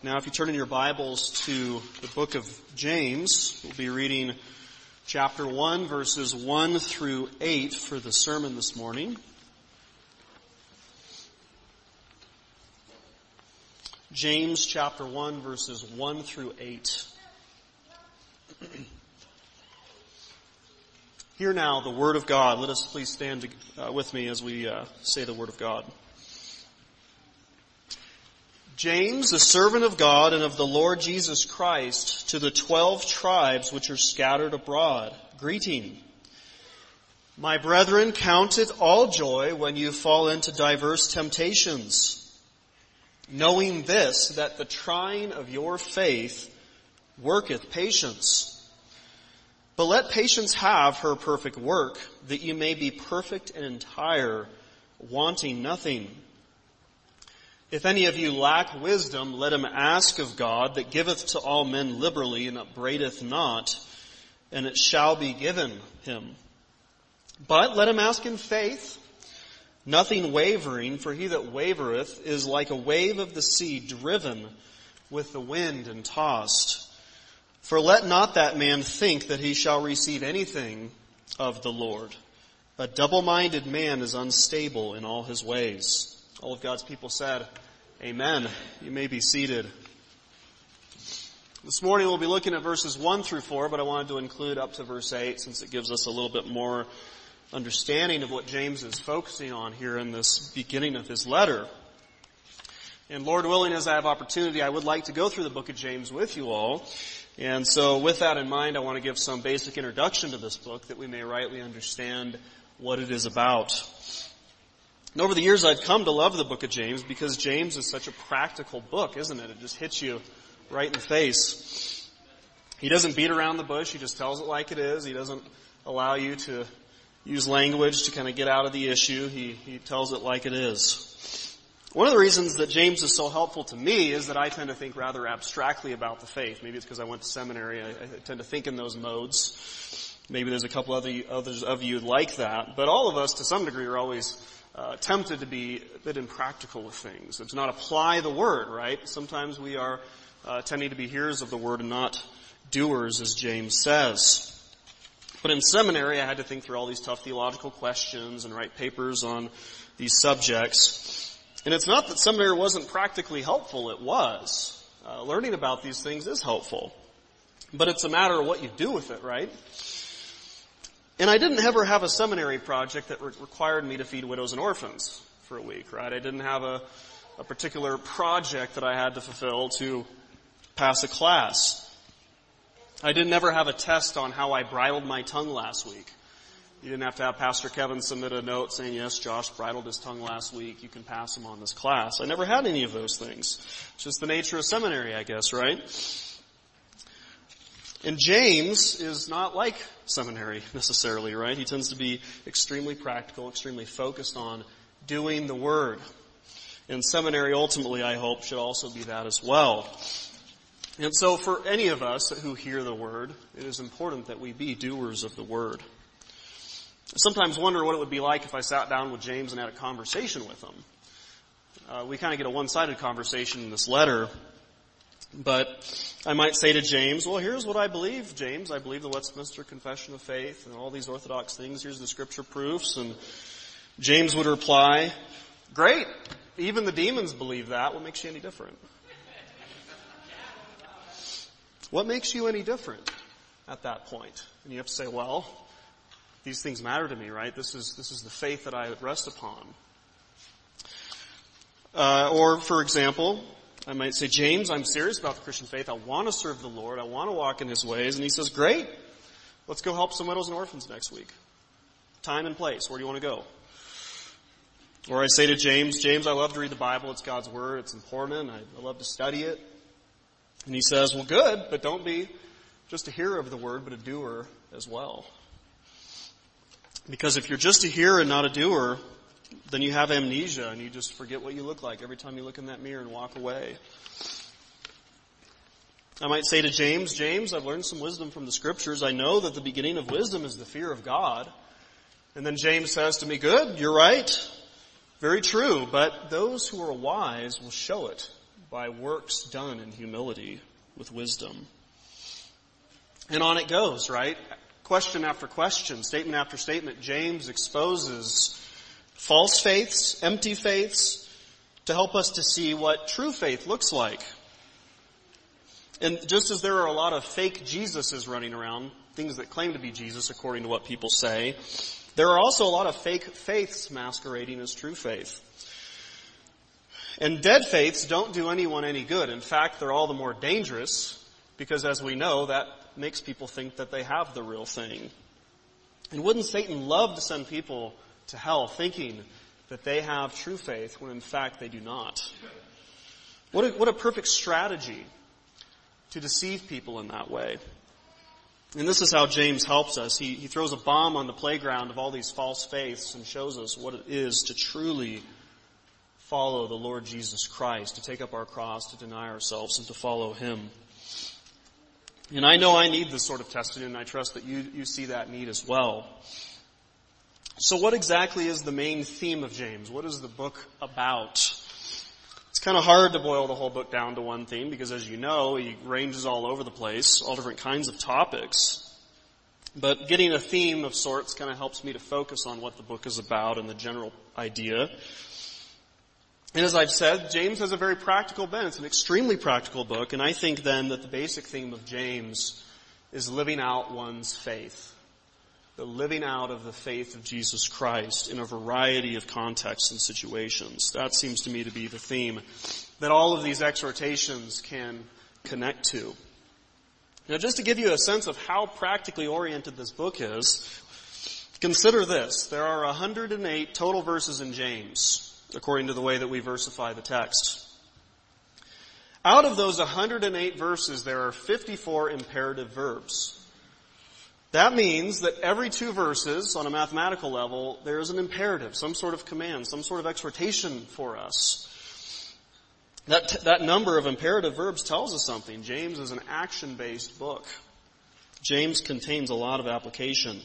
Now, if you turn in your Bibles to the book of James, we'll be reading chapter 1, verses 1 through 8 for the sermon this morning. James chapter 1, verses 1 through 8. Hear now the word of God. Let us please stand with me as we say the word of God. James, a servant of God and of the Lord Jesus Christ, to the 12 tribes which are scattered abroad, greeting. My brethren, count it all joy when you fall into diverse temptations, knowing this, that the trying of your faith worketh patience. But let patience have her perfect work, that you may be perfect and entire, wanting nothing. If any of you lack wisdom, let him ask of God, that giveth to all men liberally, and upbraideth not, and it shall be given him. But let him ask in faith, nothing wavering, for he that wavereth is like a wave of the sea, driven with the wind and tossed. For let not that man think that he shall receive anything of the Lord. A double-minded man is unstable in all his ways. All of God's people said, Amen. You may be seated. This morning we'll be looking at verses 1 through 4, but I wanted to include up to verse 8 since it gives us a little bit more understanding of what James is focusing on here in this beginning of his letter. And Lord willing, as I have opportunity, I would like to go through the book of James with you all. And so with that in mind, I want to give some basic introduction to this book that we may rightly understand what it is about. And over the years, I've come to love the book of James because James is such a practical book, isn't it? It just hits you right in the face. He doesn't beat around the bush. He just tells it like it is. He doesn't allow you to use language to kind of get out of the issue. He tells it like it is. One of the reasons that James is so helpful to me is that I tend to think rather abstractly about the faith. Maybe it's because I went to seminary. I tend to think in those modes. Maybe there's a couple others of you like that. But all of us, to some degree, are always tempted to be a bit impractical with things, and to not apply the word, right? Sometimes we are tending to be hearers of the word and not doers, as James says. But in seminary, I had to think through all these tough theological questions and write papers on these subjects. And it's not that seminary wasn't practically helpful, it was. Learning about these things is helpful. But it's a matter of what you do with it, right? And I didn't ever have a seminary project that required me to feed widows and orphans for a week, right? I didn't have a particular project that I had to fulfill to pass a class. I didn't ever have a test on how I bridled my tongue last week. You didn't have to have Pastor Kevin submit a note saying, yes, Josh bridled his tongue last week. You can pass him on this class. I never had any of those things. It's just the nature of seminary, I guess, right? And James is not like seminary necessarily, right? He tends to be extremely practical, extremely focused on doing the word. And seminary ultimately, I hope, should also be that as well. And so for any of us who hear the word, it is important that we be doers of the word. I sometimes wonder what it would be like if I sat down with James and had a conversation with him. We kind of get a one-sided conversation in this letter. But I might say to James, well, here's what I believe, James. I believe the Westminster Confession of Faith and all these orthodox things. Here's the scripture proofs. And James would reply, great. Even the demons believe that. What makes you any different? What makes you any different at that point? And you have to say, well, these things matter to me, right? This is the faith that I rest upon. Or, for example, I might say, James, I'm serious about the Christian faith. I want to serve the Lord. I want to walk in His ways. And he says, great. Let's go help some widows and orphans next week. Time and place. Where do you want to go? Or I say to James, I love to read the Bible. It's God's Word. It's important. I love to study it. And he says, well, good, but don't be just a hearer of the Word, but a doer as well. Because if you're just a hearer and not a doer, then you have amnesia and you just forget what you look like every time you look in that mirror and walk away. I might say to James, I've learned some wisdom from the scriptures. I know that the beginning of wisdom is the fear of God. And then James says to me, good, you're right. Very true. But those who are wise will show it by works done in humility with wisdom. And on it goes, right? Question after question, statement after statement, James exposes false faiths, empty faiths, to help us to see what true faith looks like. And just as there are a lot of fake Jesuses running around, things that claim to be Jesus according to what people say, there are also a lot of fake faiths masquerading as true faith. And dead faiths don't do anyone any good. In fact, they're all the more dangerous because, as we know, that makes people think that they have the real thing. And wouldn't Satan love to send people to hell thinking that they have true faith when in fact they do not? What a perfect strategy to deceive people in that way. And this is how James helps us. He throws a bomb on the playground of all these false faiths and shows us what it is to truly follow the Lord Jesus Christ, to take up our cross, to deny ourselves, and to follow Him. And I know I need this sort of testing, and I trust that you see that need as well. So what exactly is the main theme of James? What is the book about? It's kind of hard to boil the whole book down to one theme because, as you know, he ranges all over the place, all different kinds of topics. But getting a theme of sorts kind of helps me to focus on what the book is about and the general idea. And as I've said, James has a very practical bent. It's an extremely practical book, and I think then that the basic theme of James is living out one's faith. The living out of the faith of Jesus Christ in a variety of contexts and situations. That seems to me to be the theme that all of these exhortations can connect to. Now, just to give you a sense of how practically oriented this book is, consider this. There are 108 total verses in James, according to the way that we versify the text. Out of those 108 verses, there are 54 imperative verbs. That means that every 2 verses, on a mathematical level, there is an imperative, some sort of command, some sort of exhortation for us. That number of imperative verbs tells us something. James is an action-based book. James contains a lot of application.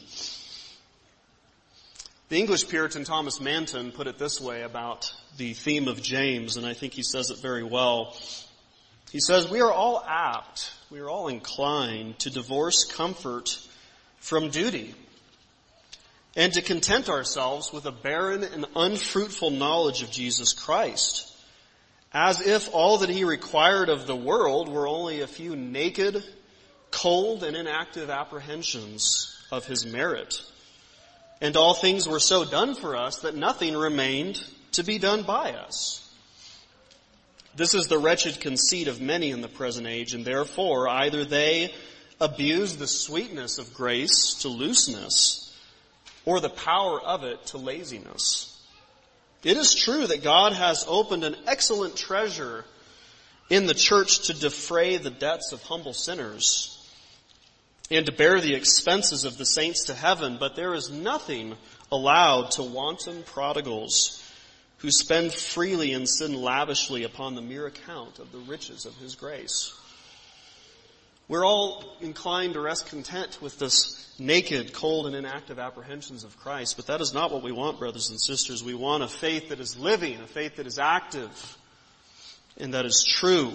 The English Puritan Thomas Manton put it this way about the theme of James, and I think he says it very well. He says, we are all apt, we are all inclined to divorce comfort from duty, and to content ourselves with a barren and unfruitful knowledge of Jesus Christ, as if all that He required of the world were only a few naked, cold, and inactive apprehensions of His merit. And all things were so done for us that nothing remained to be done by us. This is the wretched conceit of many in the present age, and therefore either they abuse the sweetness of grace to looseness, or the power of it to laziness. It is true that God has opened an excellent treasure in the church to defray the debts of humble sinners and to bear the expenses of the saints to heaven, but there is nothing allowed to wanton prodigals who spend freely and sin lavishly upon the mere account of the riches of His grace. We're all inclined to rest content with this naked, cold, and inactive apprehensions of Christ, but that is not what we want, brothers and sisters. We want a faith that is living, a faith that is active, and that is true.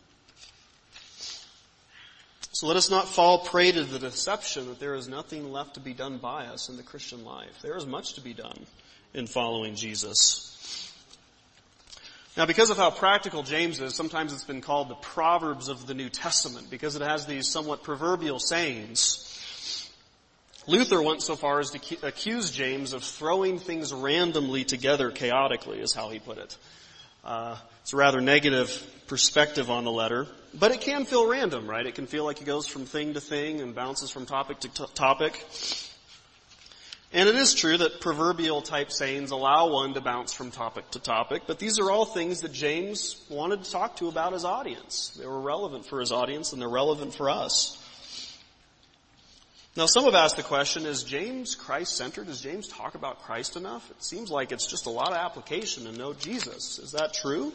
So let us not fall prey to the deception that there is nothing left to be done by us in the Christian life. There is much to be done in following Jesus. Now, because of how practical James is, sometimes it's been called the Proverbs of the New Testament, because it has these somewhat proverbial sayings. Luther went so far as to accuse James of throwing things randomly together chaotically, is how he put it. It's a rather negative perspective on the letter, but it can feel random, right? It can feel like it goes from thing to thing and bounces from topic to topic. And it is true that proverbial type sayings allow one to bounce from topic to topic, but these are all things that James wanted to talk to about his audience. They were relevant for his audience, and they're relevant for us. Now, some have asked the question, is James Christ-centered? Does James talk about Christ enough? It seems like it's just a lot of application and no Jesus. Is that true?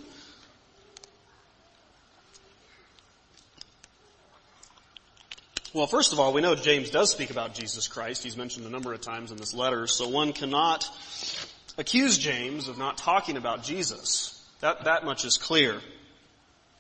Well, first of all, we know James does speak about Jesus Christ. He's mentioned a number of times in this letter, so one cannot accuse James of not talking about Jesus. That much is clear.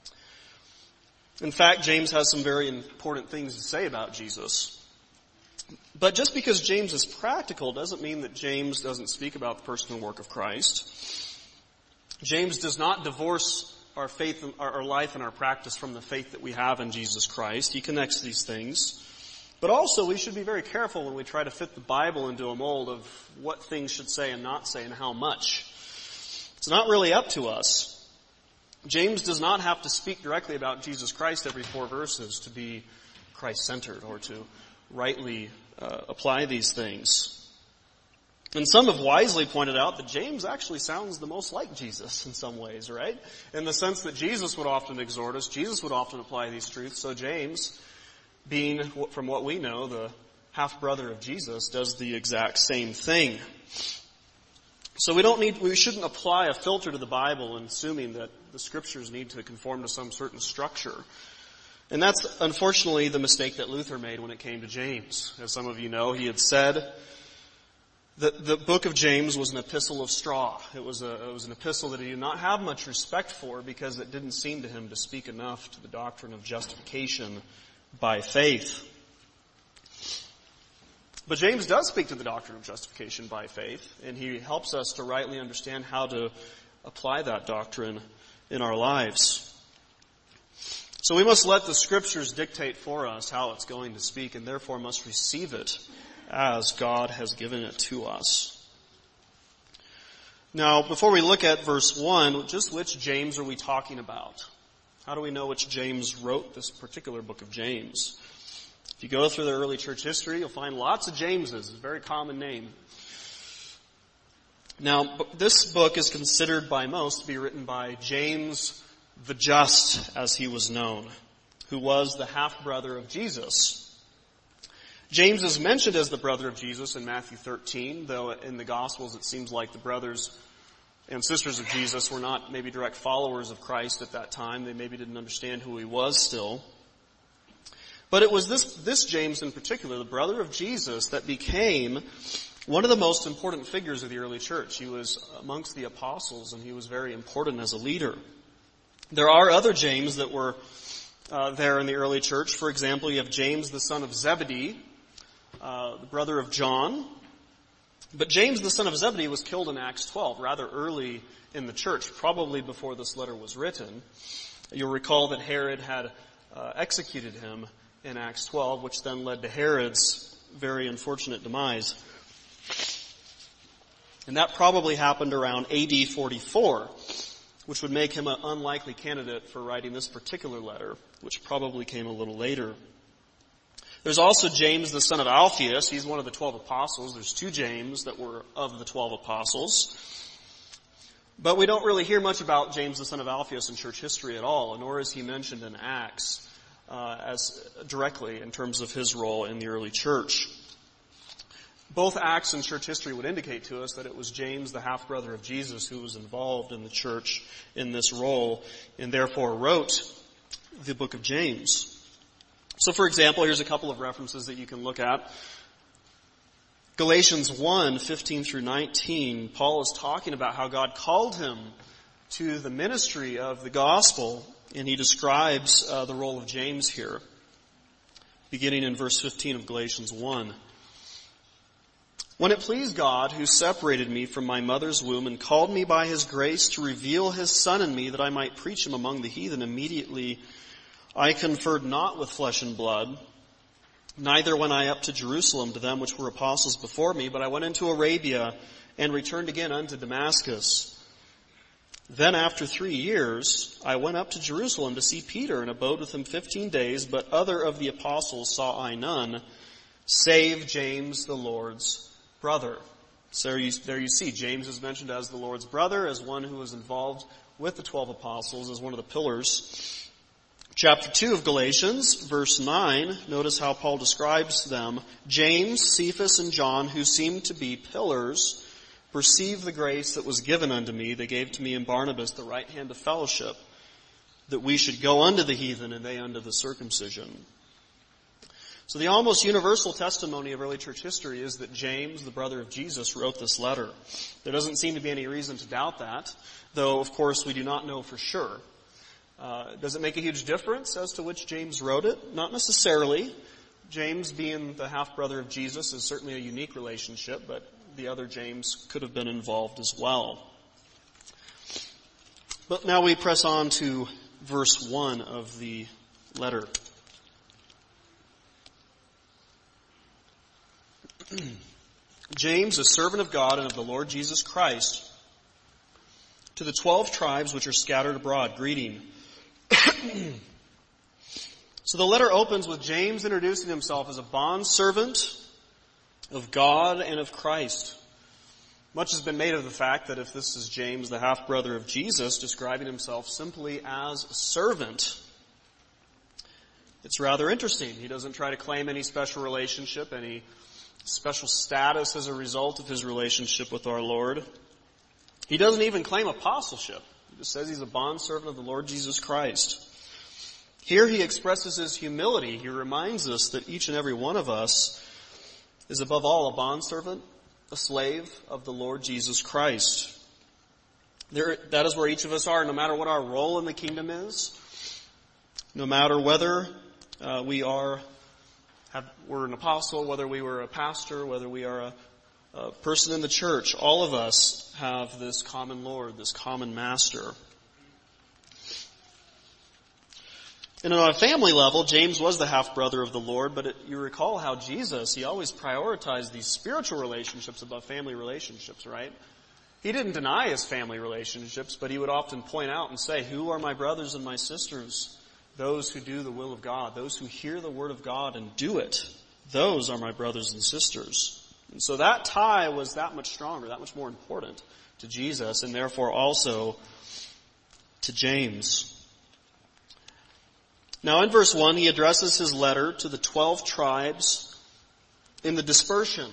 In fact, James has some very important things to say about Jesus. But just because James is practical doesn't mean that James doesn't speak about the person and work of Christ. James does not divorce our faith, our life and our practice from the faith that we have in Jesus Christ. He connects these things. But also, we should be very careful when we try to fit the Bible into a mold of what things should say and not say and how much. It's not really up to us. James does not have to speak directly about Jesus Christ every 4 verses to be Christ-centered or to rightly apply these things. And some have wisely pointed out that James actually sounds the most like Jesus in some ways, right? In the sense that Jesus would often exhort us, Jesus would often apply these truths, so James, being, from what we know, the half-brother of Jesus, does the exact same thing. So we shouldn't apply a filter to the Bible assuming that the scriptures need to conform to some certain structure. And that's unfortunately the mistake that Luther made when it came to James. As some of you know, he had said that the book of James was an epistle of straw. It was an epistle that he did not have much respect for because it didn't seem to him to speak enough to the doctrine of justification by faith. But James does speak to the doctrine of justification by faith, and he helps us to rightly understand how to apply that doctrine in our lives. So we must let the scriptures dictate for us how it's going to speak, and therefore must receive it as God has given it to us. Now, before we look at verse 1, just which James are we talking about? How do we know which James wrote this particular book of James? If you go through the early church history, you'll find lots of Jameses. It's a very common name. Now, this book is considered by most to be written by James the Just, as he was known, who was the half-brother of Jesus. James is mentioned as the brother of Jesus in Matthew 13, though in the Gospels it seems like the brothers and sisters of Jesus were not maybe direct followers of Christ at that time. They maybe didn't understand who he was still. But it was this James in particular, the brother of Jesus, that became one of the most important figures of the early church. He was amongst the apostles, and he was very important as a leader. There are other James that were there in the early church. For example, you have James, the son of Zebedee, the brother of John. But James, the son of Zebedee, was killed in Acts 12, rather early in the church, probably before this letter was written. You'll recall that Herod had executed him in Acts 12, which then led to Herod's very unfortunate demise. And that probably happened around AD 44, which would make him an unlikely candidate for writing this particular letter, which probably came a little later. There's also James, the son of Alphaeus. He's one of the 12 apostles. There's 2 James that were of the 12 apostles. But we don't really hear much about James, the son of Alphaeus, in church history at all, nor is he mentioned in Acts as directly in terms of his role in the early church. Both Acts and church history would indicate to us that it was James, the half-brother of Jesus, who was involved in the church in this role, and therefore wrote the book of James. So, for example, here's a couple of references that you can look at. Galatians 1, 15 through 19, Paul is talking about how God called him to the ministry of the gospel, and he describes the role of James here, beginning in verse 15 of Galatians 1. When it pleased God, who separated me from my mother's womb and called me by his grace to reveal his Son in me that I might preach him among the heathen, immediately I conferred not with flesh and blood, neither went I up to Jerusalem to them which were apostles before me, but I went into Arabia and returned again unto Damascus. Then after 3 years, I went up to Jerusalem to see Peter and abode with him 15 days, but other of the apostles saw I none, save James the Lord's brother. So there you see, James is mentioned as the Lord's brother, as one who was involved with the 12 apostles, as one of the pillars. Chapter 2 of Galatians, verse 9, notice how Paul describes them. James, Cephas, and John, who seemed to be pillars, perceived the grace that was given unto me. They gave to me and Barnabas the right hand of fellowship, that we should go unto the heathen and they unto the circumcision. So the almost universal testimony of early church history is that James, the brother of Jesus, wrote this letter. There doesn't seem to be any reason to doubt that, though, of course, we do not know for sure. Does it make a huge difference as to which James wrote it? Not necessarily. James, being the half-brother of Jesus, is certainly a unique relationship, but the other James could have been involved as well. But now we press on to verse 1 of the letter. James, a servant of God and of the Lord Jesus Christ, to the 12 tribes which are scattered abroad, greeting. So the letter opens with James introducing himself as a bondservant of God and of Christ. Much has been made of the fact that if this is James, the half-brother of Jesus, describing himself simply as a servant, it's rather interesting. He doesn't try to claim any special relationship, any special status as a result of his relationship with our Lord. He doesn't even claim apostleship. He just says he's a bondservant of the Lord Jesus Christ. Here he expresses his humility. He reminds us that each and every one of us is above all a bondservant, a slave of the Lord Jesus Christ. That is where each of us are, no matter what our role in the kingdom is, no matter whether we're an apostle, whether we were a pastor, whether we are a person in the church, all of us have this common Lord, this common master. And on a family level, James was the half-brother of the Lord, but you recall how Jesus, he always prioritized these spiritual relationships above family relationships, right? He didn't deny his family relationships, but he would often point out and say, who are my brothers and my sisters? Those who do the will of God, those who hear the word of God and do it. Those are my brothers and sisters. And so that tie was that much stronger, that much more important to Jesus, and therefore also to James. Now in verse 1, he addresses his letter to the 12 tribes in the dispersion.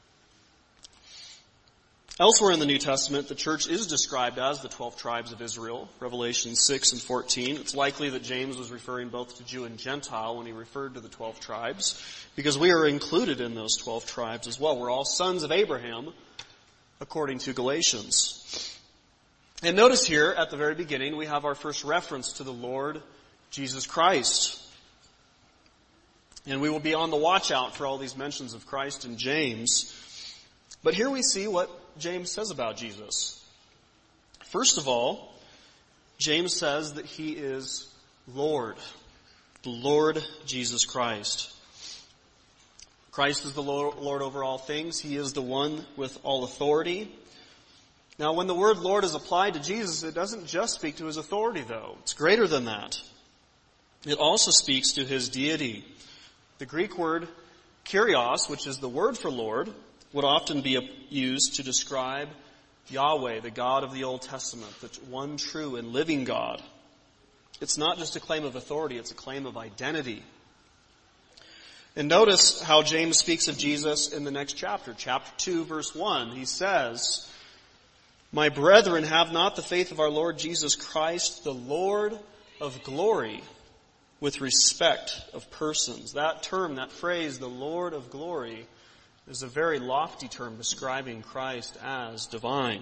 Elsewhere in the New Testament, the church is described as the 12 tribes of Israel, Revelation 6 and 14. It's likely that James was referring both to Jew and Gentile when he referred to the 12 tribes, because we are included in those 12 tribes as well. We're all sons of Abraham, according to Galatians. And notice here, at the very beginning, we have our first reference to the Lord Jesus Christ. And we will be on the watch out for all these mentions of Christ in James. But here we see what James says about Jesus. First of all, James says that he is Lord, the Lord Jesus Christ. Christ is the Lord over all things. He is the one with all authority. Now, when the word Lord is applied to Jesus, it doesn't just speak to his authority, though. It's greater than that. It also speaks to his deity. The Greek word Kyrios, which is the word for Lord, would often be used to describe Yahweh, the God of the Old Testament, the one true and living God. It's not just a claim of authority, it's a claim of identity. And notice how James speaks of Jesus in the next chapter. Chapter 2, verse 1, he says, "My brethren, have not the faith of our Lord Jesus Christ, the Lord of glory, with respect of persons." That term, that phrase, the Lord of glory, is a very lofty term describing Christ as divine.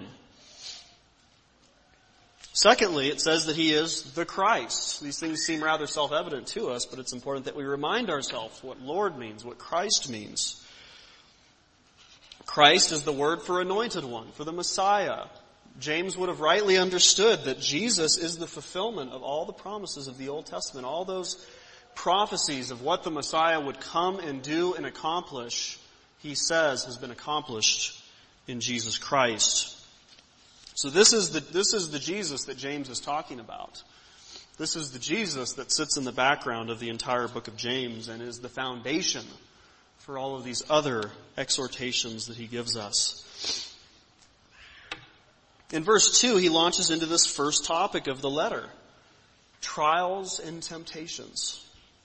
Secondly, it says that he is the Christ. These things seem rather self-evident to us, but it's important that we remind ourselves what Lord means, what Christ means. Christ is the word for anointed one, for the Messiah. James would have rightly understood that Jesus is the fulfillment of all the promises of the Old Testament, all those prophecies of what the Messiah would come and do and accomplish, he says has been accomplished in Jesus Christ. So this is the Jesus that James is talking about. This is the Jesus that sits in the background of the entire book of James and is the foundation for all of these other exhortations that he gives us. In verse 2, he launches into this first topic of the letter, trials and temptations.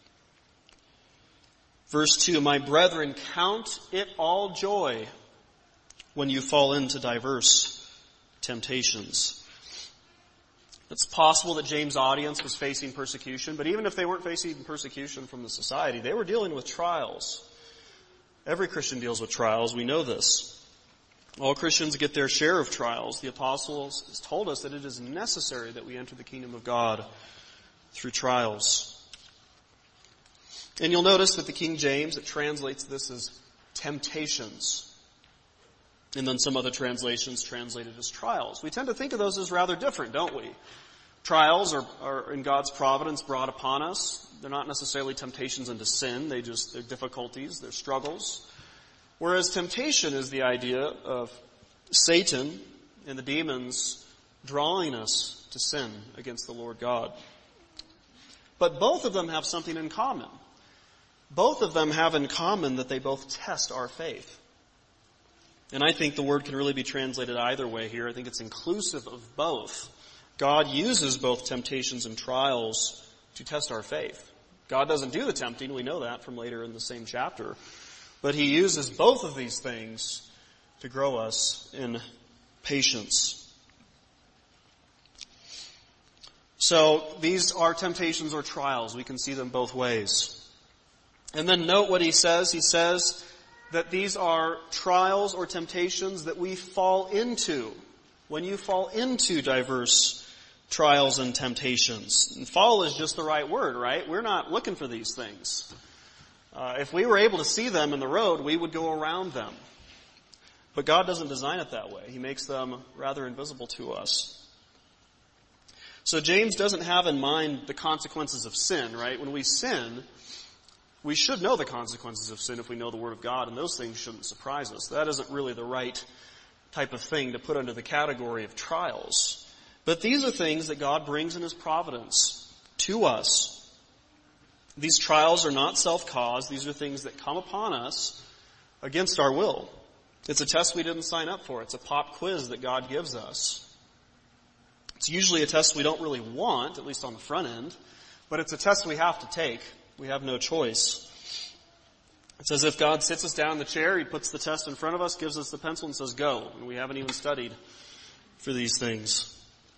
Verse 2, "My brethren, count it all joy when you fall into diverse temptations." It's possible that James' audience was facing persecution, but even if they weren't facing persecution from the society, they were dealing with trials. Every Christian deals with trials, we know this. All Christians get their share of trials. The apostles told us that it is necessary that we enter the kingdom of God through trials. And you'll notice that the King James, it translates this as temptations. And then some other translations translate it as trials. We tend to think of those as rather different, don't we? Trials are in God's providence brought upon us. They're not necessarily temptations into sin. They're difficulties, they're struggles. Whereas temptation is the idea of Satan and the demons drawing us to sin against the Lord God. But both of them have something in common. Both of them have in common that they both test our faith. And I think the word can really be translated either way here. I think it's inclusive of both. God uses both temptations and trials to test our faith. God doesn't do the tempting. We know that from later in the same chapter. But he uses both of these things to grow us in patience. So these are temptations or trials. We can see them both ways. And then note what he says. He says that these are trials or temptations that we fall into. When you fall into diverse trials and temptations. And fall is just the right word, right? We're not looking for these things. If we were able to see them in the road, we would go around them. But God doesn't design it that way. He makes them rather invisible to us. So James doesn't have in mind the consequences of sin, right? When we sin, we should know the consequences of sin if we know the Word of God, and those things shouldn't surprise us. That isn't really the right type of thing to put under the category of trials. But these are things that God brings in His providence to us. These trials are not self-caused. These are things that come upon us against our will. It's a test we didn't sign up for. It's a pop quiz that God gives us. It's usually a test we don't really want, at least on the front end, but it's a test we have to take. We have no choice. It's as if God sits us down in the chair, He puts the test in front of us, gives us the pencil and says, go. And we haven't even studied for these things.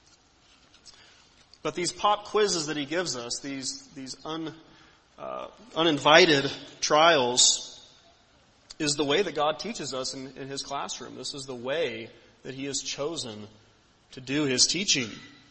But these pop quizzes that He gives us, these uninvited trials, is the way that God teaches us in His classroom. This is the way that He has chosen to do His teaching.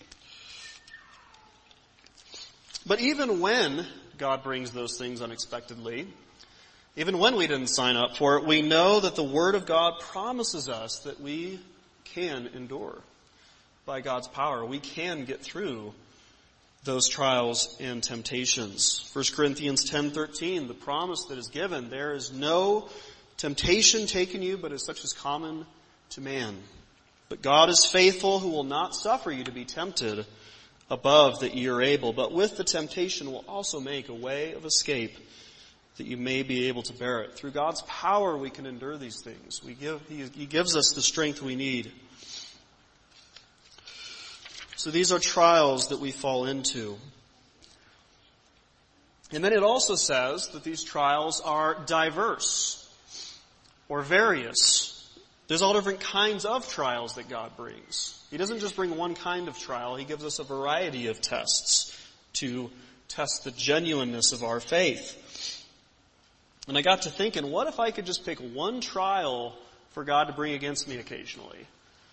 But even when God brings those things unexpectedly, even when we didn't sign up for it, we know that the Word of God promises us that we can endure by God's power. We can get through those trials and temptations. 1 Corinthians 10:13, the promise that is given, there is no temptation taken you, but is such as common to man. But God is faithful, who will not suffer you to be tempted above that ye are able, but with the temptation will also make a way of escape that you may be able to bear it. Through God's power we can endure these things. He gives us the strength we need. So these are trials that we fall into. And then it also says that these trials are diverse or various. There's all different kinds of trials that God brings. He doesn't just bring one kind of trial. He gives us a variety of tests to test the genuineness of our faith. And I got to thinking, what if I could just pick one trial for God to bring against me occasionally?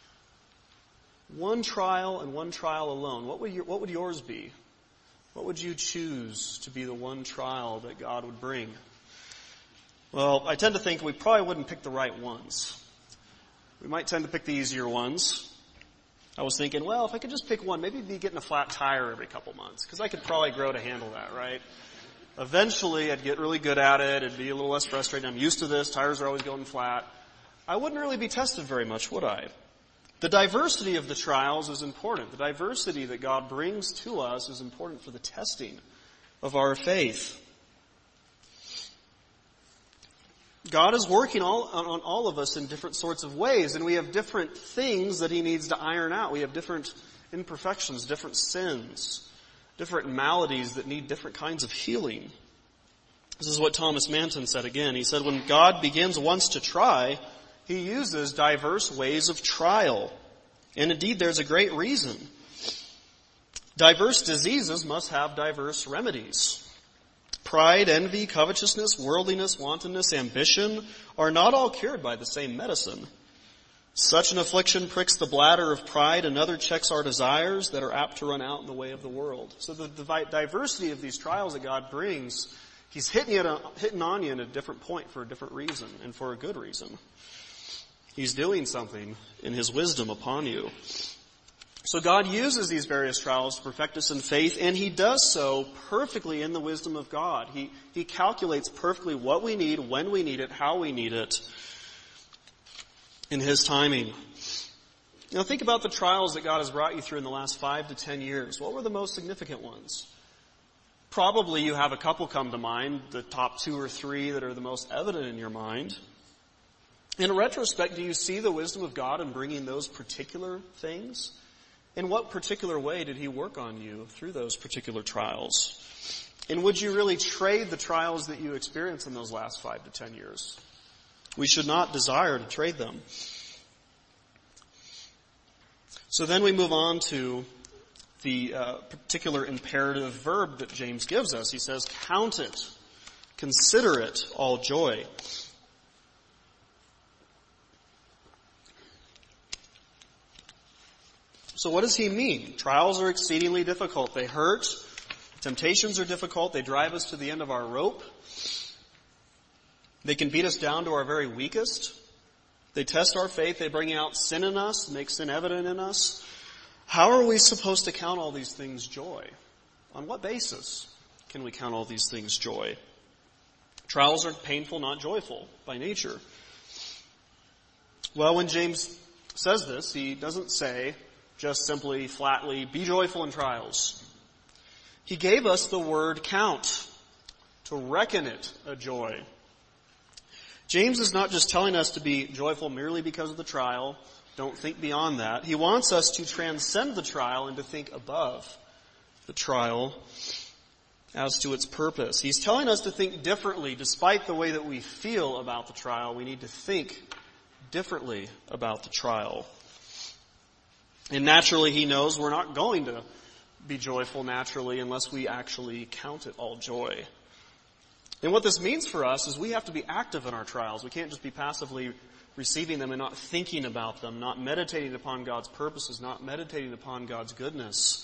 One trial and one trial alone. What would yours be? What would you choose to be the one trial that God would bring? Well, I tend to think we probably wouldn't pick the right ones. We might tend to pick the easier ones. I was thinking, well, if I could just pick one, maybe it'd be getting a flat tire every couple months, because I could probably grow to handle that, right? Eventually, I'd get really good at it. It'd be a little less frustrating. I'm used to this. Tires are always going flat. I wouldn't really be tested very much, would I? The diversity of the trials is important. The diversity that God brings to us is important for the testing of our faith. God is working on all of us in different sorts of ways, and we have different things that He needs to iron out. We have different imperfections, different sins, different maladies that need different kinds of healing. This is what Thomas Manton said again. He said, when God begins once to try, He uses diverse ways of trial. And indeed, there's a great reason. Diverse diseases must have diverse remedies. Pride, envy, covetousness, worldliness, wantonness, ambition are not all cured by the same medicine. Such an affliction pricks the bladder of pride, another checks our desires that are apt to run out in the way of the world. So the diversity of these trials that God brings, He's hitting on you at a different point for a different reason, and for a good reason. He's doing something in His wisdom upon you. So God uses these various trials to perfect us in faith, and He does so perfectly in the wisdom of God. He calculates perfectly what we need, when we need it, how we need it, in His timing. Now think about the trials that God has brought you through in the last 5 to 10 years. What were the most significant ones? Probably you have a couple come to mind, the top 2 or 3 that are the most evident in your mind. In retrospect, do you see the wisdom of God in bringing those particular things? In what particular way did He work on you through those particular trials? And would you really trade the trials that you experienced in those last 5 to 10 years? We should not desire to trade them. So then we move on to the particular imperative verb that James gives us. He says, count it, consider it all joy. So what does he mean? Trials are exceedingly difficult. They hurt. Temptations are difficult. They drive us to the end of our rope. They can beat us down to our very weakest. They test our faith. They bring out sin in us, make sin evident in us. How are we supposed to count all these things joy? On what basis can we count all these things joy? Trials are painful, not joyful by nature. Well, when James says this, he doesn't say just simply, flatly, be joyful in trials. He gave us the word count, to reckon it a joy. James is not just telling us to be joyful merely because of the trial. Don't think beyond that. He wants us to transcend the trial and to think above the trial as to its purpose. He's telling us to think differently. Despite the way that we feel about the trial, we need to think differently about the trial. And naturally, he knows we're not going to be joyful naturally unless we actually count it all joy. And what this means for us is we have to be active in our trials. We can't just be passively receiving them and not thinking about them, not meditating upon God's purposes, not meditating upon God's goodness.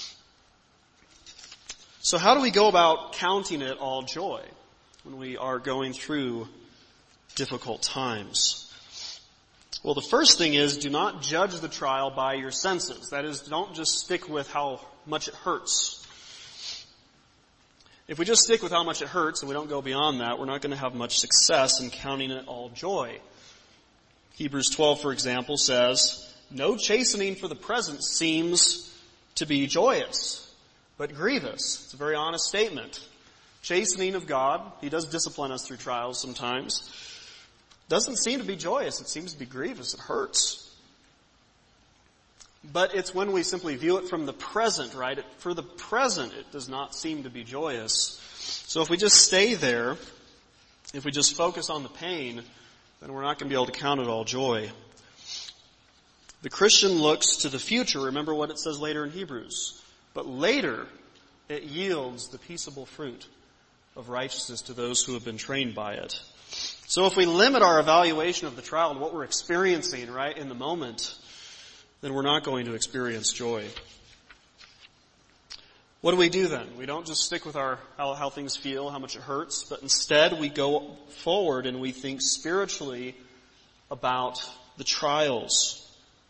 So how do we go about counting it all joy when we are going through difficult times? Well, the first thing is, do not judge the trial by your senses. That is, don't just stick with how much it hurts. If we just stick with how much it hurts and we don't go beyond that, we're not going to have much success in counting it all joy. Hebrews 12, for example, says, no chastening for the present seems to be joyous, but grievous. It's a very honest statement. Chastening of God, He does discipline us through trials sometimes, doesn't seem to be joyous. It seems to be grievous. It hurts. But it's when we simply view it from the present, right? For the present, it does not seem to be joyous. So if we just stay there, if we just focus on the pain, then we're not going to be able to count it all joy. The Christian looks to the future. Remember what it says later in Hebrews. But later, it yields the peaceable fruit of righteousness to those who have been trained by it. So if we limit our evaluation of the trial to what we're experiencing right in the moment, then we're not going to experience joy. What do we do then? We don't just stick with how things feel, how much it hurts, but instead we go forward and we think spiritually about the trials.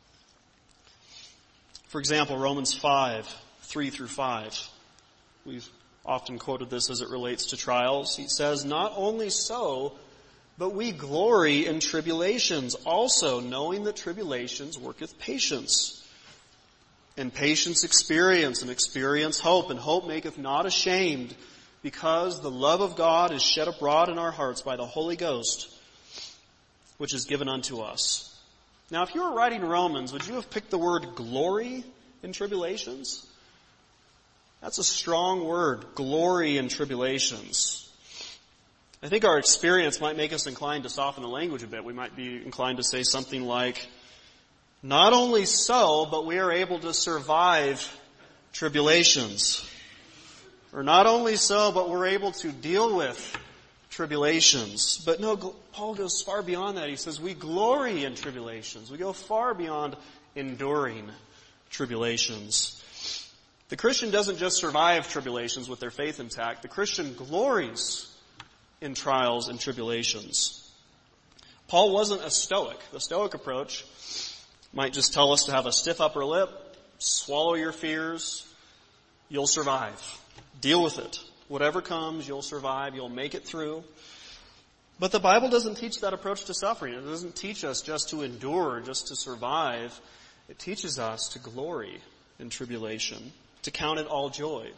For example, Romans 5, 3 through 5. We've often quoted this as it relates to trials. He says, not only so, but we glory in tribulations also, knowing that tribulations worketh patience. And patience experience, and experience hope, and hope maketh not ashamed, because the love of God is shed abroad in our hearts by the Holy Ghost, which is given unto us. Now, if you were writing Romans, would you have picked the word glory in tribulations? That's a strong word, glory in tribulations. I think our experience might make us inclined to soften the language a bit. We might be inclined to say something like, not only so, but we are able to survive tribulations. Or not only so, but we're able to deal with tribulations. But no, Paul goes far beyond that. He says we glory in tribulations. We go far beyond enduring tribulations. The Christian doesn't just survive tribulations with their faith intact. The Christian glories in trials and tribulations. Paul wasn't a Stoic. The Stoic approach might just tell us to have a stiff upper lip, swallow your fears, you'll survive. Deal with it. Whatever comes, you'll survive, you'll make it through. But the Bible doesn't teach that approach to suffering. It doesn't teach us just to endure, just to survive. It teaches us to glory in tribulation, to count it all joy.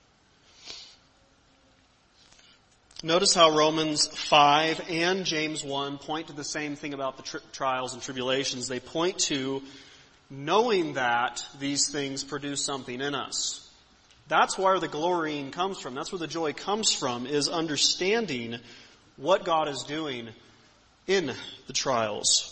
Notice how Romans 5 and James 1 point to the same thing about the trials and tribulations. They point to knowing that these things produce something in us. That's where the glorying comes from. That's where the joy comes from, is understanding what God is doing in the trials.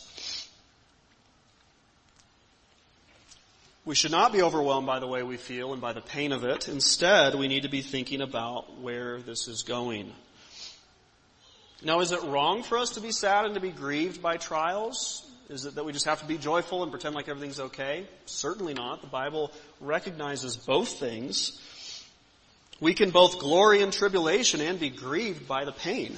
We should not be overwhelmed by the way we feel and by the pain of it. Instead, we need to be thinking about where this is going. Now, is it wrong for us to be sad and to be grieved by trials? Is it that we just have to be joyful and pretend like everything's okay? Certainly not. The Bible recognizes both things. We can both glory in tribulation and be grieved by the pain.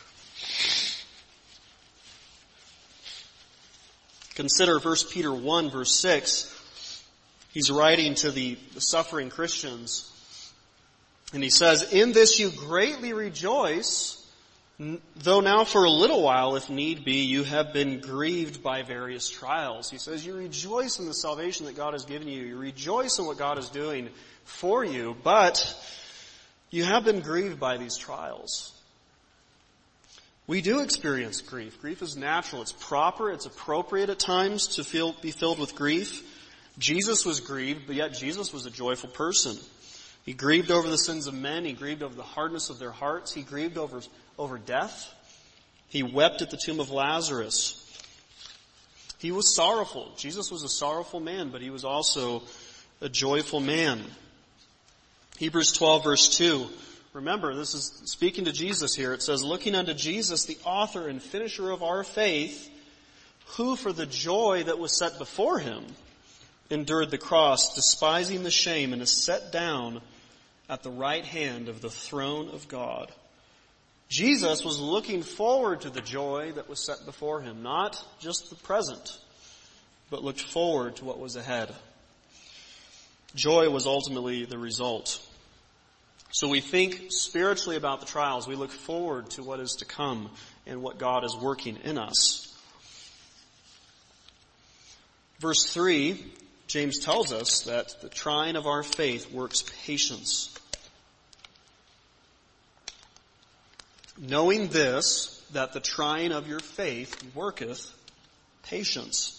Consider 1 Peter 1 verse 6. He's writing to the suffering Christians. And he says, "In this you greatly rejoice, though now for a little while, if need be, you have been grieved by various trials." He says you rejoice in the salvation that God has given you. You rejoice in what God is doing for you, but you have been grieved by these trials. We do experience grief. Grief is natural. It's proper. It's appropriate at times to be filled with grief. Jesus was grieved, but yet Jesus was a joyful person. He grieved over the sins of men. He grieved over the hardness of their hearts. He grieved over death. He wept at the tomb of Lazarus. He was sorrowful. Jesus was a sorrowful man, but he was also a joyful man. Hebrews 12 verse 2. Remember, this is speaking to Jesus here. It says, "Looking unto Jesus, the author and finisher of our faith, who for the joy that was set before him endured the cross, despising the shame, and is set down at the right hand of the throne of God." Jesus was looking forward to the joy that was set before him, not just the present, but looked forward to what was ahead. Joy was ultimately the result. So we think spiritually about the trials. We look forward to what is to come and what God is working in us. Verse 3, James tells us that the trying of our faith works patience. Knowing this, that the trying of your faith worketh patience.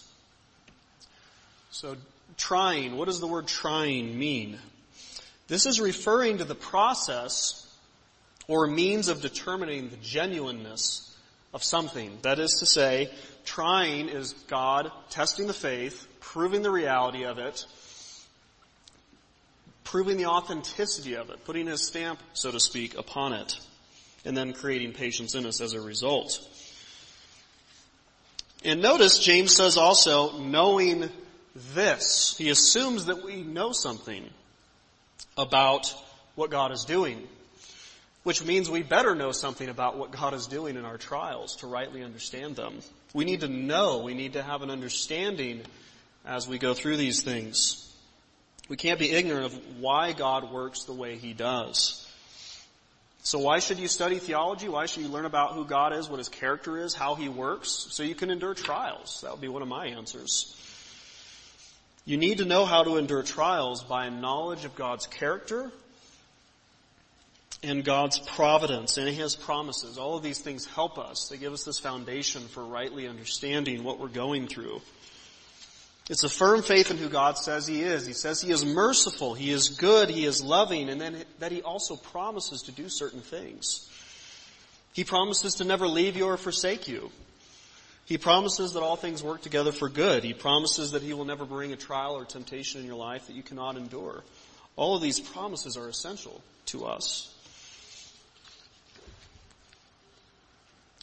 So trying, what does the word trying mean? This is referring to the process or means of determining the genuineness of something. That is to say, trying is God testing the faith, proving the reality of it, proving the authenticity of it, putting his stamp, so to speak, upon it, and then creating patience in us as a result. And notice James says also, knowing this. He assumes that we know something about what God is doing, which means we better know something about what God is doing in our trials to rightly understand them. We need to know, we need to have an understanding as we go through these things. We can't be ignorant of why God works the way he does. So why should you study theology? Why should you learn about who God is, what his character is, how he works? So you can endure trials. That would be one of my answers. You need to know how to endure trials by a knowledge of God's character and God's providence and his promises. All of these things help us. They give us this foundation for rightly understanding what we're going through. It's a firm faith in who God says he is. He says he is merciful, he is good, he is loving, and then that he also promises to do certain things. He promises to never leave you or forsake you. He promises that all things work together for good. He promises that he will never bring a trial or temptation in your life that you cannot endure. All of these promises are essential to us.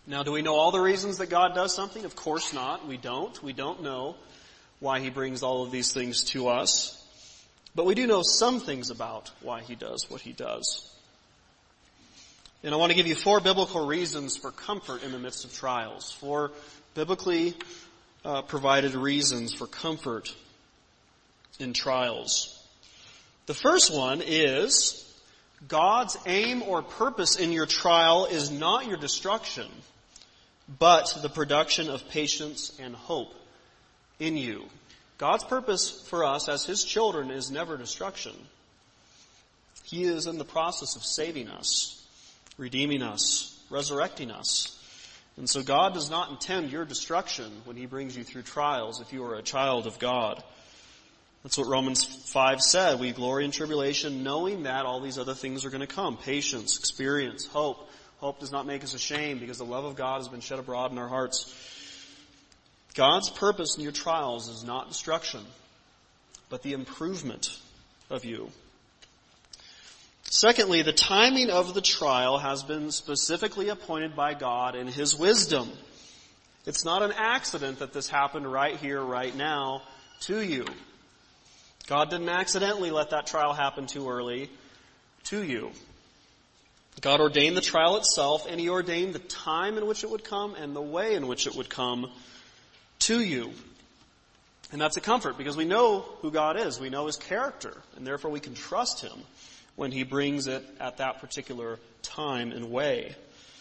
Now, do we know all the reasons that God does something? Of course not. We don't. We don't know why He brings all of these things to us. But we do know some things about why He does what He does. And I want to give you 4 biblical reasons for comfort in the midst of trials. 4 biblically provided reasons for comfort in trials. The first one is God's aim or purpose in your trial is not your destruction, but the production of patience and hope in you. God's purpose for us as His children is never destruction. He is in the process of saving us, redeeming us, resurrecting us. And so God does not intend your destruction when He brings you through trials if you are a child of God. That's what Romans 5 said. We glory in tribulation, knowing that all these other things are going to come. Patience, experience, hope. Hope does not make us ashamed because the love of God has been shed abroad in our hearts. God's purpose in your trials is not destruction, but the improvement of you. Secondly, the timing of the trial has been specifically appointed by God in His wisdom. It's not an accident that this happened right here, right now, to you. God didn't accidentally let that trial happen too early to you. God ordained the trial itself, and He ordained the time in which it would come and the way in which it would come to you. And that's a comfort because we know who God is. We know His character, and therefore we can trust Him when He brings it at that particular time and way.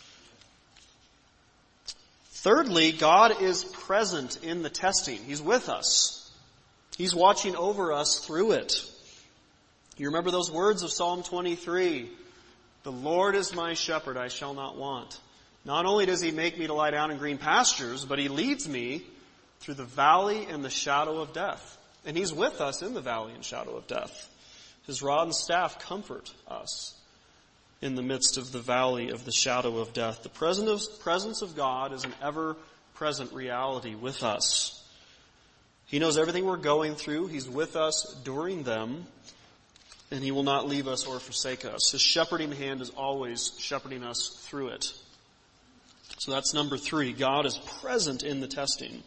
Thirdly, God is present in the testing. He's with us. He's watching over us through it. You remember those words of Psalm 23. The Lord is my shepherd, I shall not want. Not only does He make me to lie down in green pastures, but He leads me through the valley and the shadow of death. And He's with us in the valley and shadow of death. His rod and staff comfort us in the midst of the valley of the shadow of death. The presence of God is an ever-present reality with us. He knows everything we're going through. He's with us during them, and He will not leave us or forsake us. His shepherding hand is always shepherding us through it. So that's number 3. God is present in the testing.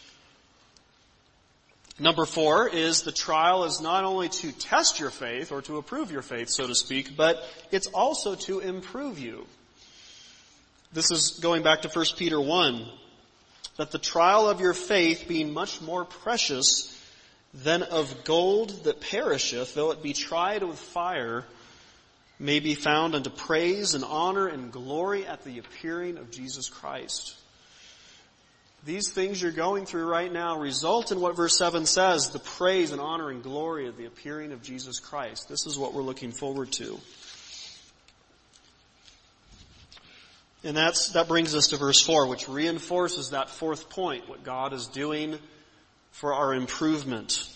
Number 4 is the trial is not only to test your faith or to approve your faith, so to speak, but it's also to improve you. This is going back to 1 Peter 1. That the trial of your faith, being much more precious than of gold that perisheth, though it be tried with fire, may be found unto praise and honor and glory at the appearing of Jesus Christ. These things you're going through right now result in what verse 7 says, the praise and honor and glory of the appearing of Jesus Christ. This is what we're looking forward to. And that brings us to verse 4, which reinforces that 4th point, what God is doing for our improvement.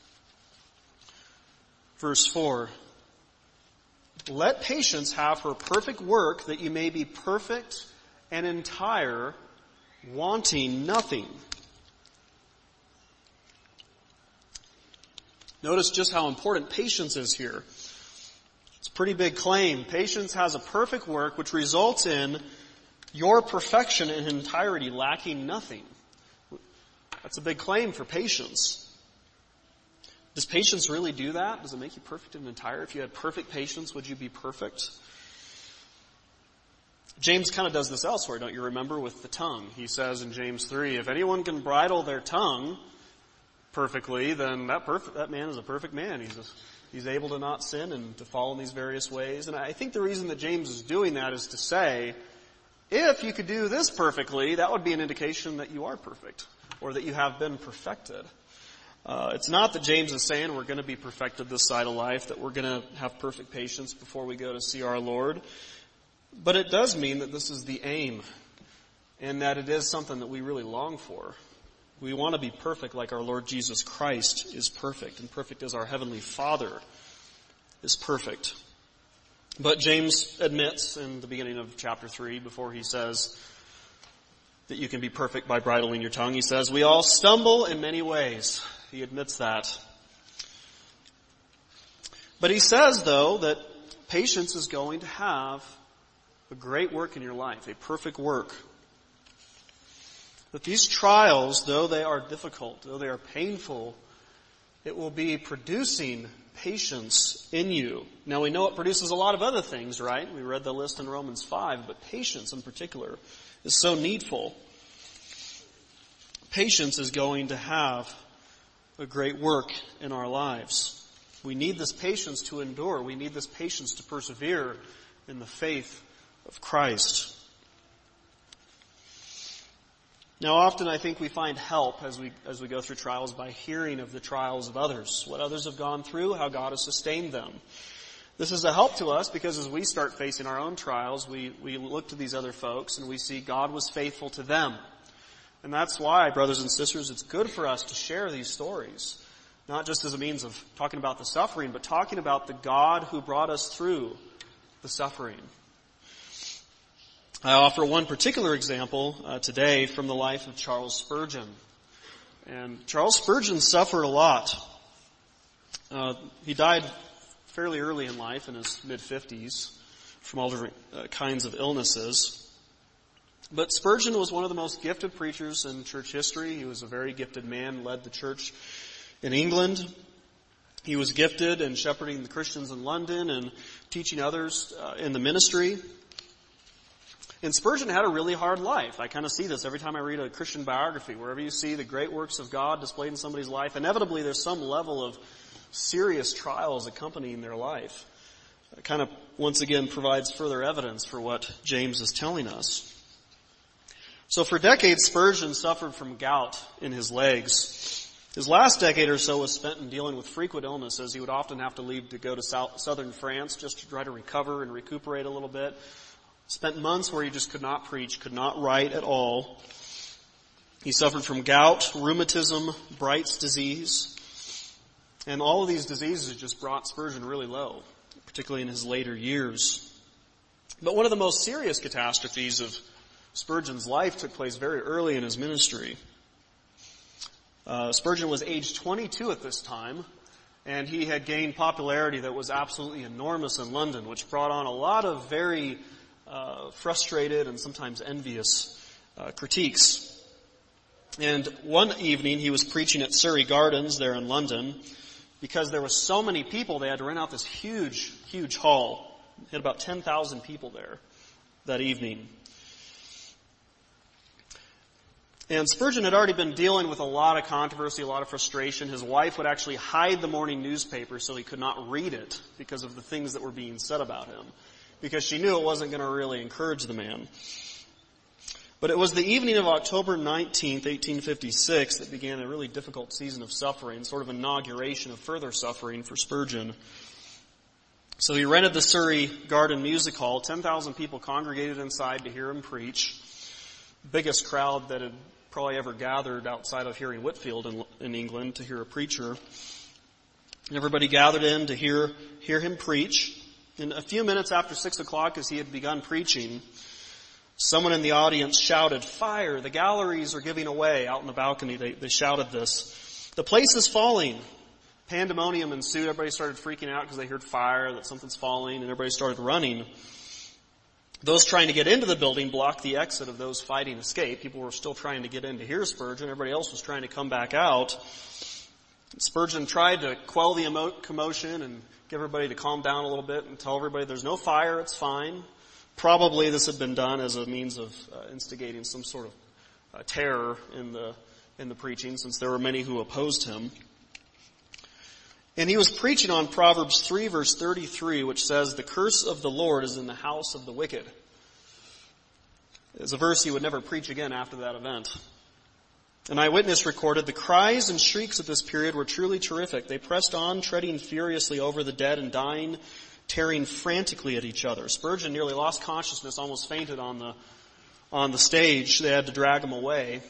Verse 4, let patience have her perfect work, that you may be perfect and entire, wanting nothing. Notice just how important patience is here. It's a pretty big claim. Patience has a perfect work which results in your perfection in entirety, lacking nothing. That's a big claim for patience. Does patience really do that? Does it make you perfect and entire? If you had perfect patience, would you be perfect? James kind of does this elsewhere, don't you remember, with the tongue? He says in James 3, if anyone can bridle their tongue perfectly, then that man is a perfect man. He's able to not sin and to fall in these various ways. And I think the reason that James is doing that is to say, if you could do this perfectly, that would be an indication that you are perfect, or that you have been perfected. It's not that James is saying we're going to be perfected this side of life, that we're going to have perfect patience before we go to see our Lord. But it does mean that this is the aim, and that it is something that we really long for. We want to be perfect like our Lord Jesus Christ is perfect, and perfect as our Heavenly Father is perfect. But James admits in the beginning of chapter 3, before he says that you can be perfect by bridling your tongue, he says, we all stumble in many ways. He admits that. But he says, though, that patience is going to have a great work in your life, a perfect work. that these trials, though they are difficult, though they are painful, it will be producing patience in you. Now we know it produces a lot of other things, right? We read the list in Romans 5, but patience in particular is so needful. Patience is going to have a great work in our lives. We need this patience to endure. We need this patience to persevere in the faith of Christ. Now often I think we find help as we go through trials by hearing of the trials of others, what others have gone through, how God has sustained them. This is a help to us because as we start facing our own trials, we look to these other folks and we see God was faithful to them. And that's why, brothers and sisters, it's good for us to share these stories, not just as a means of talking about the suffering, but talking about the God who brought us through the suffering. I offer one particular example today from the life of Charles Spurgeon. And Charles Spurgeon suffered a lot. He died fairly early in life, in his mid-50s, from all different kinds of illnesses. But Spurgeon was one of the most gifted preachers in church history. He was a very gifted man, led the church in England. He was gifted in shepherding the Christians in London and teaching others in the ministry. And Spurgeon had a really hard life. I kind of see this every time I read a Christian biography. Wherever you see the great works of God displayed in somebody's life, inevitably there's some level of serious trials accompanying their life. It kind of, once again, provides further evidence for what James is telling us. So for decades, Spurgeon suffered from gout in his legs. His last decade or so was spent in dealing with frequent illnesses. He would often have to leave to go to southern France just to try to recover and recuperate a little bit. Spent months where he just could not preach, could not write at all. He suffered from gout, rheumatism, Bright's disease. And all of these diseases just brought Spurgeon really low, particularly in his later years. But one of the most serious catastrophes of Spurgeon's life took place very early in his ministry. Spurgeon was age 22 at this time, and he had gained popularity that was absolutely enormous in London, which brought on a lot of very frustrated and sometimes envious critiques. And one evening he was preaching at Surrey Gardens there in London. Because there were so many people, they had to rent out this huge, huge hall. He had about 10,000 people there that evening. And Spurgeon had already been dealing with a lot of controversy, a lot of frustration. His wife would actually hide the morning newspaper so he could not read it because of the things that were being said about him, because she knew it wasn't going to really encourage the man. But it was the evening of October 19th, 1856, that began a really difficult season of suffering, sort of inauguration of further suffering for Spurgeon. So he rented the Surrey Garden Music Hall. 10,000 people congregated inside to hear him preach. Biggest crowd that had probably ever gathered outside of here in Whitfield in England to hear a preacher. Everybody gathered in to hear him preach. And a few minutes after 6 o'clock, as he had begun preaching, someone in the audience shouted, "Fire! The galleries are giving away." Out in the balcony, they shouted this. "The place is falling." Pandemonium ensued. Everybody started freaking out because they heard fire, that something's falling, and everybody started running. Those trying to get into the building blocked the exit of those fighting escape. People were still trying to get in to hear Spurgeon. Everybody else was trying to come back out. Spurgeon tried to quell the commotion and get everybody to calm down a little bit and tell everybody there's no fire, it's fine. Probably this had been done as a means of instigating some sort of terror in the preaching, since there were many who opposed him. And he was preaching on Proverbs 3 verse 33, which says, "The curse of the Lord is in the house of the wicked." It's a verse he would never preach again after that event. An eyewitness recorded, "The cries and shrieks at this period were truly terrific. They pressed on, treading furiously over the dead and dying, tearing frantically at each other." Spurgeon nearly lost consciousness, almost fainted on the stage. They had to drag him away.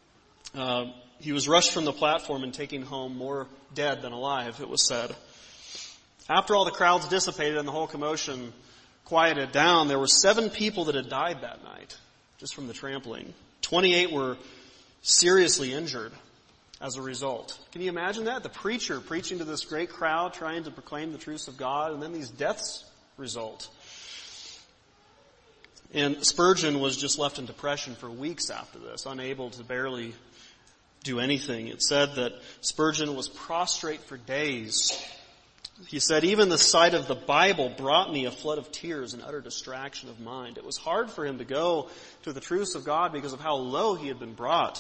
He was rushed from the platform and taken home more dead than alive, it was said. After all the crowds dissipated and the whole commotion quieted down, there were 7 people that had died that night, just from the trampling. 28 were seriously injured as a result. Can you imagine that? The preacher preaching to this great crowd, trying to proclaim the truths of God, and then these deaths result. And Spurgeon was just left in depression for weeks after this, unable to barely do anything. It said that Spurgeon was prostrate for days. He said, even the sight of the Bible brought me a flood of tears and utter distraction of mind. It was hard for him to go to the truths of God because of how low he had been brought.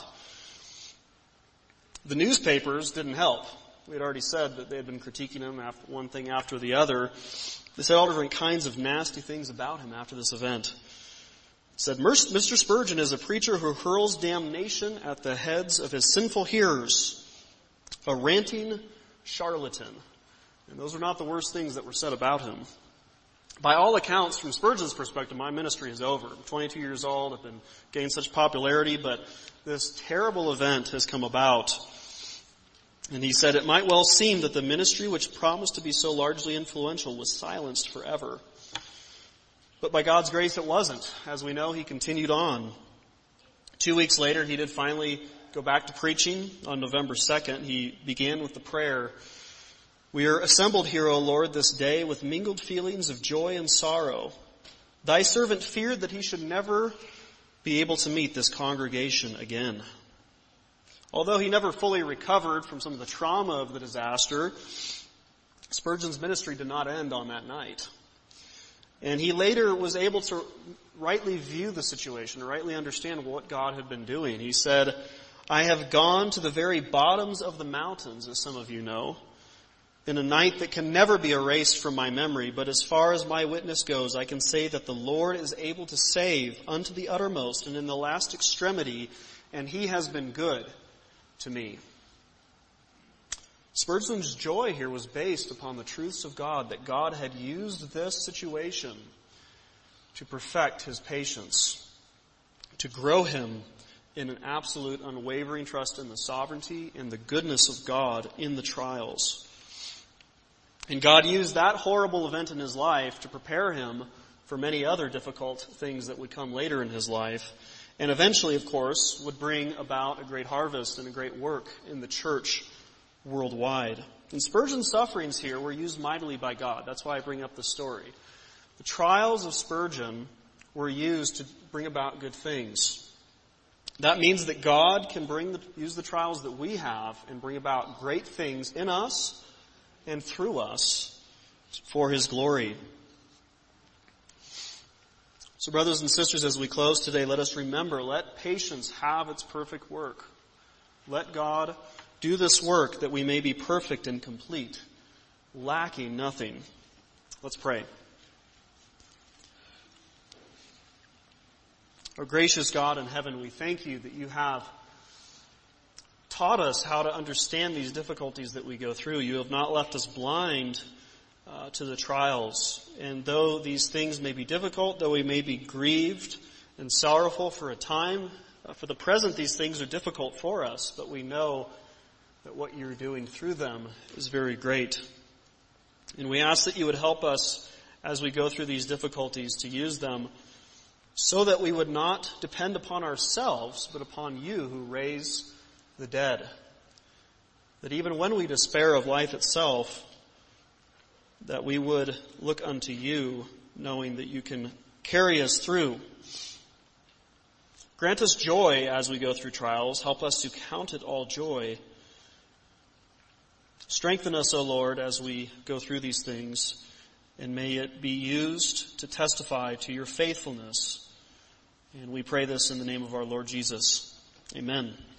The newspapers didn't help. We had already said that they had been critiquing him after one thing after the other. They said all different kinds of nasty things about him after this event. It said, Mr. Spurgeon is a preacher who hurls damnation at the heads of his sinful hearers, a ranting charlatan. And those are not the worst things that were said about him. By all accounts, from Spurgeon's perspective, my ministry is over. I'm 22 years old. I've been gained such popularity, but this terrible event has come about. And he said, it might well seem that the ministry which promised to be so largely influential was silenced forever. But by God's grace, it wasn't. As we know, he continued on. 2 weeks later, he did finally go back to preaching. On November 2nd, he began with the prayer, we are assembled here, O Lord, this day with mingled feelings of joy and sorrow. Thy servant feared that he should never be able to meet this congregation again. Although he never fully recovered from some of the trauma of the disaster, Spurgeon's ministry did not end on that night. And he later was able to rightly view the situation, rightly understand what God had been doing. He said, I have gone to the very bottoms of the mountains, as some of you know, in a night that can never be erased from my memory, but as far as my witness goes, I can say that the Lord is able to save unto the uttermost and in the last extremity, and he has been good to me. Spurgeon's joy here was based upon the truths of God, that God had used this situation to perfect his patience, to grow him in an absolute unwavering trust in the sovereignty and the goodness of God in the trials. And God used that horrible event in his life to prepare him for many other difficult things that would come later in his life. And eventually, of course, would bring about a great harvest and a great work in the church worldwide. And Spurgeon's sufferings here were used mightily by God. That's why I bring up the story. The trials of Spurgeon were used to bring about good things. That means that God can use the trials that we have and bring about great things in us and through us for his glory. So brothers and sisters, as we close today, let us remember, let patience have its perfect work. Let God do this work that we may be perfect and complete, lacking nothing. Let's pray. Our gracious God in heaven, we thank you that you have taught us how to understand these difficulties that we go through. You have not left us blind to the trials. And though these things may be difficult, though we may be grieved and sorrowful for a time, for the present these things are difficult for us, but we know that what you're doing through them is very great. And we ask that you would help us as we go through these difficulties to use them so that we would not depend upon ourselves, but upon you who raise the dead. That even when we despair of life itself, that we would look unto you, knowing that you can carry us through. Grant us joy as we go through trials. Help us to count it all joy. Strengthen us, O Lord, as we go through these things, and may it be used to testify to your faithfulness. And we pray this in the name of our Lord Jesus. Amen.